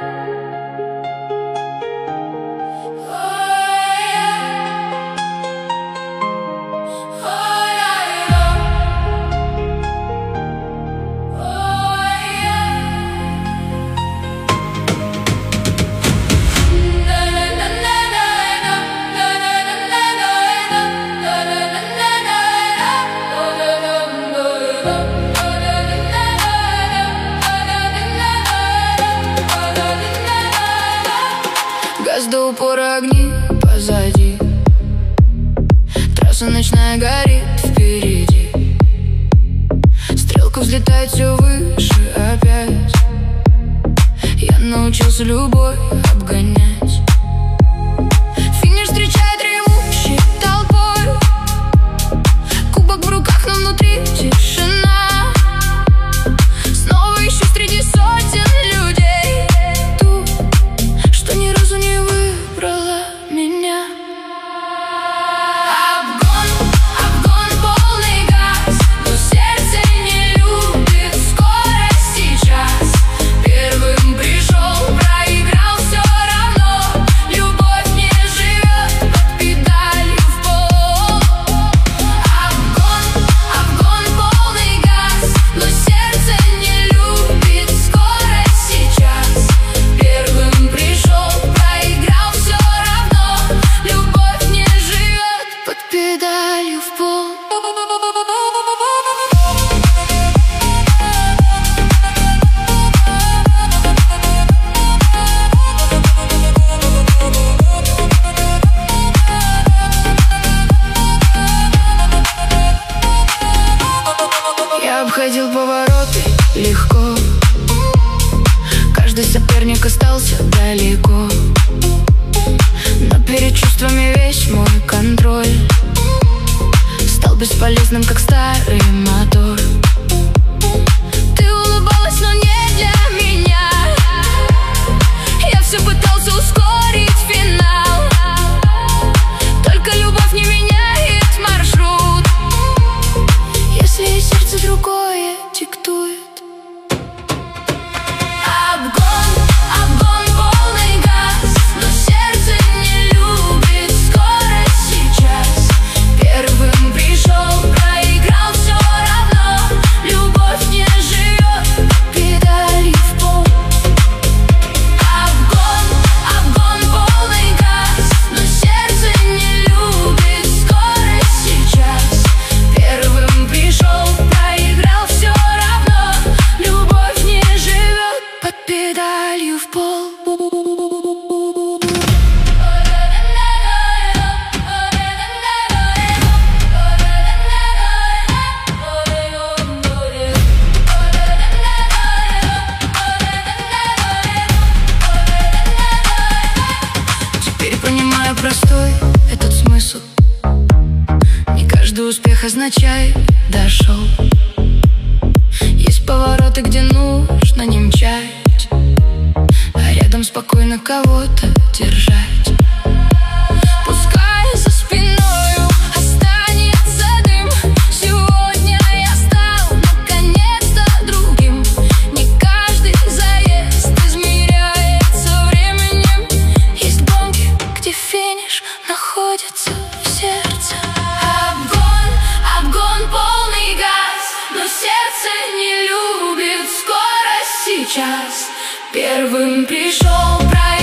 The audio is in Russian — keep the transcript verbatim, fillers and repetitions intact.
Газ до упора, огни позади, трасса ночная горит впереди. Стрелка взлетает все выше опять. Я научился любовь обгонять. Финиш встречает ревущей толпой. Кубок в руках, но внутри тишина. Снова ищу среди сотен людей ту, что ни разу не выбрала меня. Обгон, обгон, полный газ, но сердце не любит скорость сейчас. Первым пришел, проиграл, все равно любовь не живет под педалью в пол. Обгон, обгон, полный газ, но сердце не любит скорость сейчас. Первым пришел, проиграл, все равно любовь не живет под педалью в пол. Я обходил повороты легко, каждый соперник остался далеко. Но перед чувствами весь мой контроль стал бесполезным, как старый мотор. Ты улыбалась, но не для меня. Я все пытался ускорить финал. Только любовь не меняет маршрут, если сердце другое диктует. Обгон, обгон, полный газ, но сердце не любит скорость сейчас. Первым пришел, проиграл, все равно любовь не живет под педалью в пол. Обгон, обгон, полный газ, но сердце не любит скорость сейчас. Первым пришел, проиграл, все равно любовь не живет под педалью в пол. Теперь понимаю простой этот смысл. Не каждый успех означает дошел. Есть повороты, где нужно не мчать, а рядом спокойно кого-то держать. Пускай за спиною останется дым, сегодня я стал наконец-то другим. Не каждый заезд измеряется временем. Есть гонки, где финиш находится в сердце. Обгон, обгон, полный газ, но сердце не любит скорость сейчас. Первым пришел, проиграл.